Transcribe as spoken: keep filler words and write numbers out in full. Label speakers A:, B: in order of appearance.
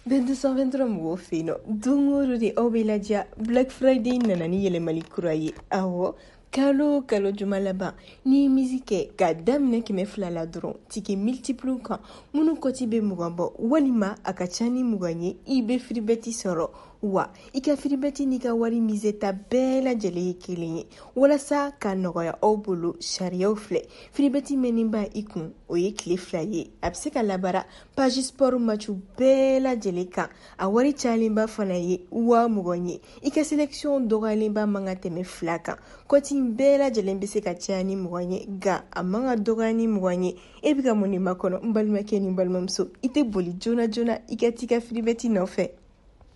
A: deux cent vingt-trois mɔgɔw fɛ yen nɔ don o don de aw bɛ ladiya Black Friday nana ni yɛlɛmali kura ye awɔ kalo kalo juma laban ni ye misi kɛ k'a daminɛ kɛmɛ fila la dɔrɔn tike multiple kan minnu kɔti bɛ mugan bɔ walima a ka ca ni mugan ye i bɛ firibɛti sɔrɔ wa i ka firibɛti n'i ka wari mise ta bɛɛ lajɛlen ye kelen ye walasa ka nɔgɔya aw bolo sariyaw filɛ firibɛti mɛnni b'a i kun o ye tile fila ye a bɛ se ka labara page sport match bɛɛ lajɛlen kan a wari cayalenba fana ye wa mugan ye i ka sélection dɔgɔyalenba man ka tɛmɛ fila kan kɔti bɛɛ lajɛlen bɛ se ka caya ni mugan ye nka a man ka dɔgɔya ni mugan ye e bɛ ka mun de makɔnɔ n balimakɛ ni n balimamuso i tɛ boli joona joona i ka t'i ka firibɛti nɔfɛ